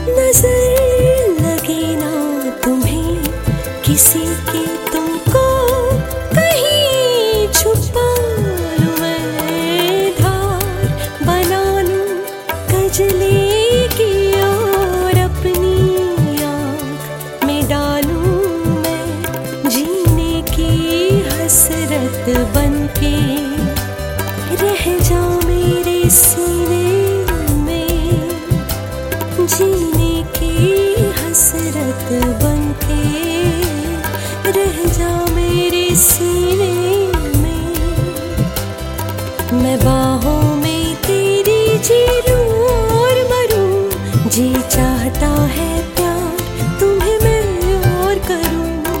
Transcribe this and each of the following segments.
नजर लगे ना तुम्हें किसी की, तुमको कहीं छुपा लूं मैं, धार बना लूं कजली की और अपनी आँख में डालूं मैं, जीने की हसरत बनके रह जाऊं मेरे सीने में, जीने की हसरत बनके रह जाऊं मेरे सीने में। मैं बाहों में तेरी जी लूं और मरूं, जी चाहता है प्यार तुम्हें मैं और करूं।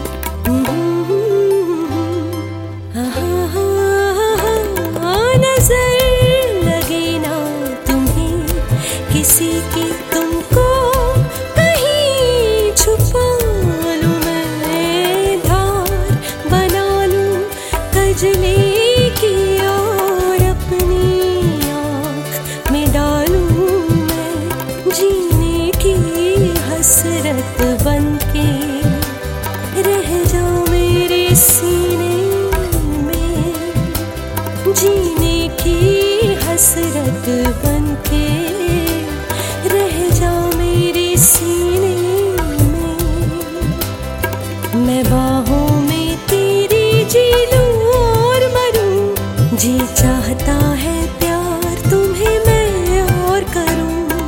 नजर लगे ना तुम्हें किसी की, तुमको कहीं छुपा लूं मैं, धार बना लूं कजली की और अपनी आँख में डालूं मैं, जीने की हसरत बनके रह जाऊं मेरे सीने में, जीने की हसरत बनके रह जाऊं मेरे सीने में। मैं बाहों में तेरी जी लूं और मरूं, जी चाहता है प्यार तुम्हें मैं और करूं।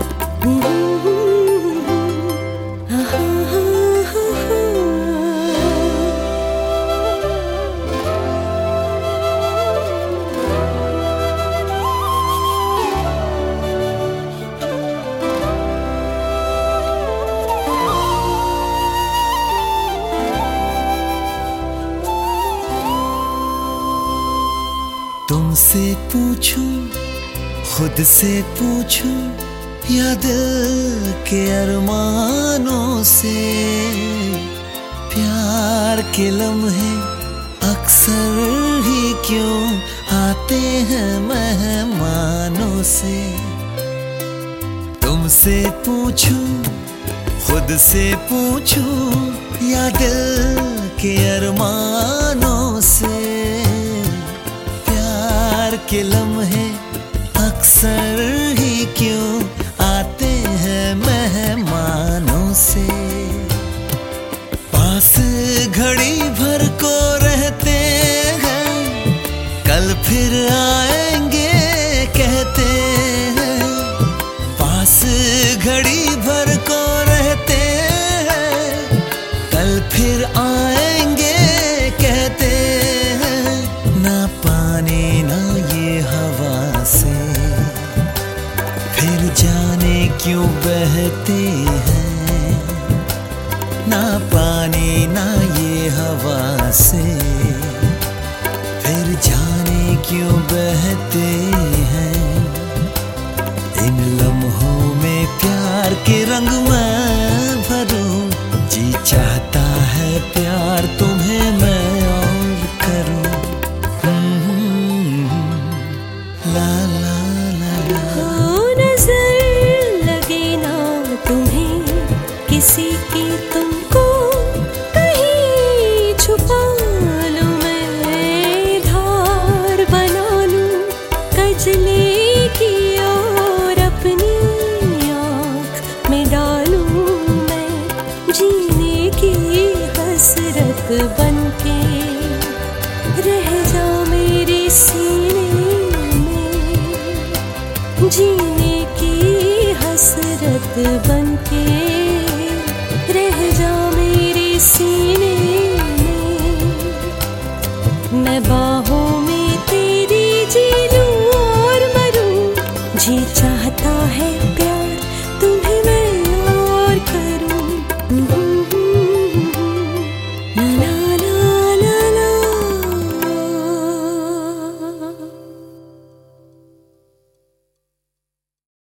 तुमसे पूछूं, खुद से पूछूं, या दिल के अरमानों से, प्यार के लम्हे अक्सर ही क्यों आते हैं मेहमानों से। तुमसे पूछूं, खुद से पूछूं, या दिल के अरमानों से, के लम्हे अक्सर ही क्यों आते हैं मेहमानों से। पास घड़ी भर को रहते हैं, कल फिर आएंगे कहते हैं। पास घड़ी भर को रहते हैं, कल फिर आएंगे कहते हैं। ना पानी ना हवा से फिर जाने क्यों बहते हैं, ना पानी ना ये हवा से फिर जाने क्यों बहते हैं। इन लम्हों में प्यार के रंग मैं भरूं, जी चाहता है प्यार तुम्हें मैं और करूं। नजर लगे ना तुम्हें किसी की, तुमको कहीं छुपा लूं मैं, धार बना लूं कजली की और अपनी आँख में डालूं मैं, जीने की हसरत बनके रह जाऊं मेरे सीने में, जीने की हसरत बनके रह जाऊं मेरे सीने में। मैं बाहों में तेरी जी लूं और मरूं, जी चाहता है